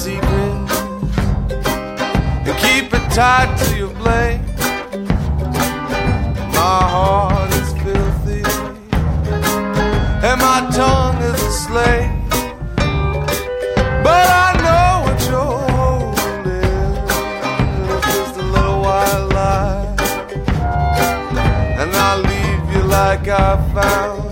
secret and keep it tied to your blade. My heart is filthy and my tongue is a slave, but I know what you're holding. It's just a little white lie, and I'll leave you like I found.